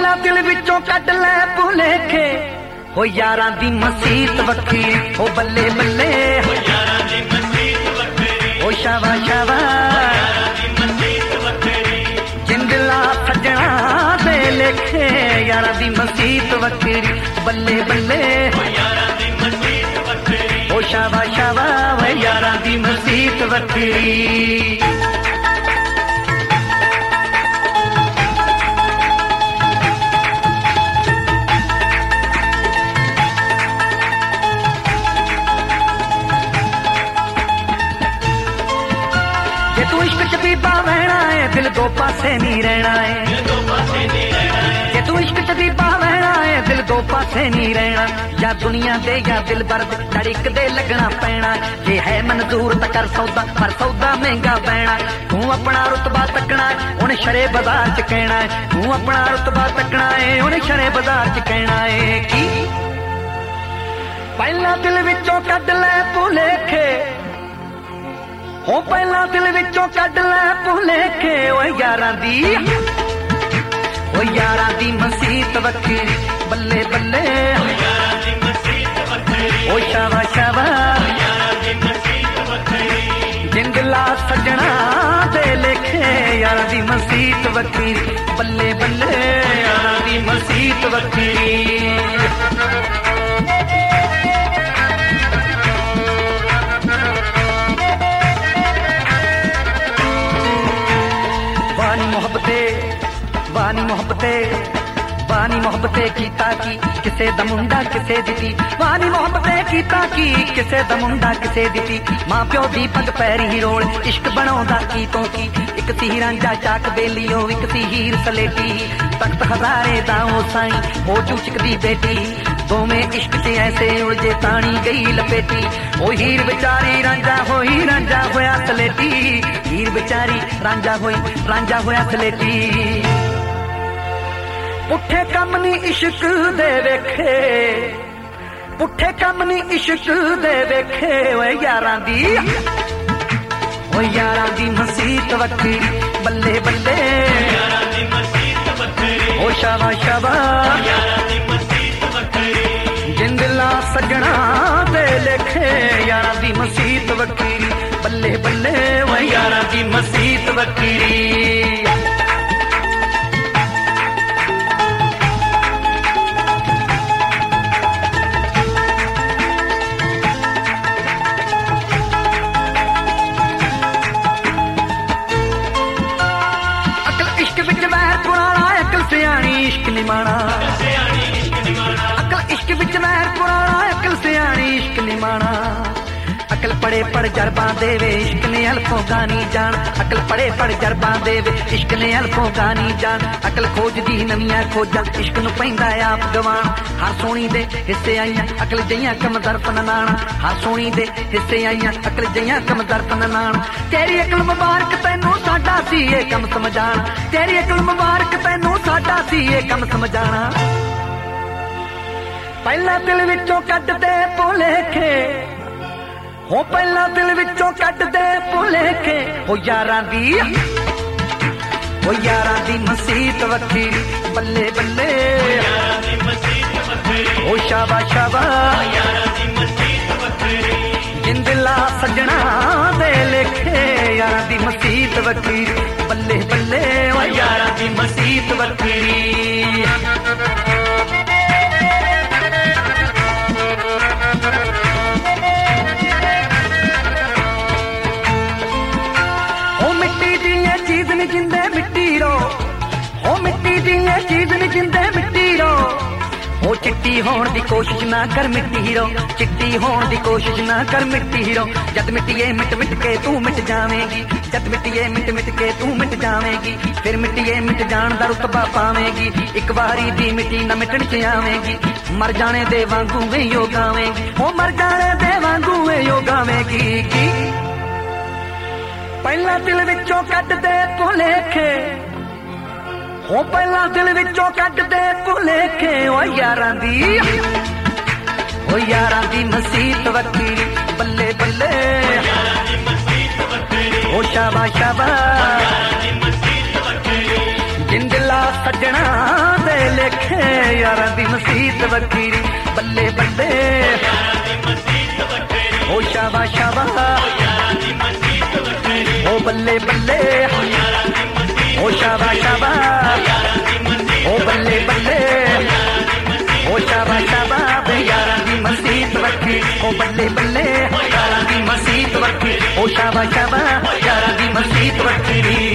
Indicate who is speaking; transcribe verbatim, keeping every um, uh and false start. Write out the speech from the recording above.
Speaker 1: ਪਹਿਲਾਂ ਦਿਲ ਵਿੱਚੋਂ ਕੱਢ ਲੈ ਭੁਲੇਖੇ ਹੋ ਯਾਰਾਂ ਦੀ ਮਸੀਤ ਵੱਖਰੀ ਹੋ ਬੱਲੇ ਬੱਲੇ ਹੋ ਯਾਰਾਂ ਦੀ ਮਸੀਤ ਵੱਖਰੀ ਹੋ ਸ਼ਾਵਾ ਸ਼ਾਵਾ ਯਾਰਾਂ ਦੀ ਮਸੀਤ ਵੱਖਰੀ ਜਿੰਦਲਾ ਸੱਜਣਾ ਦੇ ਲੇਖੇ ਯਾਰਾਂ ਦੀ ਮਸੀਤ ਵੱਖਰੀ ਬੱਲੇ ਬੱਲੇ ਹੋ ਯਾਰਾਂ ਦੀ ਮਸੀਤ ਵੱਖਰੀ ਹੋ ਸ਼ਾਵਾ ਸ਼ਾਵਾ ਵੇ ਯਾਰਾਂ ਦੀ ਮਸੀਤ ਵੱਖਰੀ। तू इश्क च बीबा बहना है दिल दो पासे नहीं रहना है जे तू इश्क च बीबा बहना है दिल दो पासे नहीं रहना या दुनिया दे या दिल भर तड़िक दे लगना पैना जे है मंजूर तो कर सौदा पर सौदा महंगा पैना तू अपना रुतबा तकना है उन्हें शरे बाजार च कहना है तू अपना रुतबा तकना है उन्हें शरे बाजार च कहना है की पहला दिल विचों कढ ले भुलेखे हो पहला दिल विचों कढ ले भुलेखे ओ यारां दी ओ यारां दी मसीत वखरी बल्ले बल्ले ओ यारां दी मसीत वखरी ओ शावा शावा ओ यारां दी मसीत वखरी जिंदला सजना दे लेखे यारां दी मसीत वखरी बल्ले बल्ले यारां दी मसीत वखरी। वानी मोहब्बते वानी मोहब्बते वानी मोहब्बते कीता की किसे दा मुंडा किसे दिती वानी मोहब्बते कीता की किसे दा मुंडा किसे दिती मां प्यो दी पग पैरी रोल इश्क बनाउंदा की तो की एक सी रांझा चाक बेलियो एक सी हीर सलेटी तख्त हजारे दा ओ साईं ओ चूचक दी बेटी दोवें इश्क च ऐसे उलझे तानी गई लपेटी ओ हीर बेचारी रांझा होई रांझा होया सलेटी हीर बेचारी रांझा होई रांझा होया सलेटी पुठे कम नी इश्क दे वेखे पुठे कम नी इश्क दे वेखे ओ यारां दी ओ यारां दी मसीत वखरी बल्ले बल्ले यारां दी मसीत वखरी ओ शावा शावा यारां दी मसीत वखरी जिंदला सजना दे लेखे यारां दी मसीत वखरी बल्ले बल्ले ओ यारां दी मसीत वखरी। इश्क निमाना अकल इश्क विच महर पुराना अकल सियाणी इश्क निमाना अकल पढ़े पढ़ जरबा देवे इश्क ने अल्फों गानी जान अकल पढ़े पढ़ जरबा देवे इश्क ने अल्फों गानी जान अकल खोज दी नवियां खोजा इश्क नूं पैंदा आप गवाण हर सोनी दे हिस्से आईयां अकल जइयां कम दरफ ननाण हर सोनी दे हिस्से आईयां अकल जइयां कम दरफ ननाण तेरी अकल मुबारक तैनूं साडा सी ये कम समझाण तेरी अकल मुबारक तैनूं साडा सी ये कम समझाणा पहला दिल विचों कढ दे भुलेखे हो पहला दिल विचों कढ दे भुलेखे हो यारां दी हो यारां दी मसीत वखरी बल्ले बल्ले यारां दी मसीत वखरी हो शाबा शाबा यारां दी मसीत वखरी जिंदला सजना दे लेखे यारां दी मसीत वखरी बल्ले बल्ले ओ यारां दी मसीत वखरी। जिंदे मिट्टी रो हो मिट्टी दी चीज नहीं जिंदे मिट्टी रो हो चिट्टी होण दी कोशिश ना कर मिट्टी रो चिट्टी होण दी कोशिश ना कर मिट्टी रो जद मिट्टिए मिट मिट के तू मिट जावेगी जद मिट्टिए मिट मिट के तू मिट जावेगी फिर मिट्टिए मिट जान दा रुतबा पावेगी एक बारी दी मिट्टी ना मिटण च आवेगी मर जाने दे वांगू वे यो गावेगी हो मर जाने दे वांगू वे यो गावेगी की पहला दिल विचों कढ दे भुलेखे हो पहला दिल विचों कढ दे भुलेखे ओ यारां दी ओ यारां दी मसीत वखरी बल्ले बल्ले यारां दी मसीत वखरी ओ शाबा शाबा यारां दी मसीत वखरी जिंदला सजना दे ले मसीत वखरी बल्ले बल्ले ओ शाबा शाबा ओ बल्ले बल्ले ओ शाबा शाबा ओ बल्ले बल्ले ओ शाबा शाबा यारा दी मसीत वखरी ओ बल्ले बल्ले यारा दी मसीत वखरी ओ शाबा शाबा यारा दी मसीत वखरी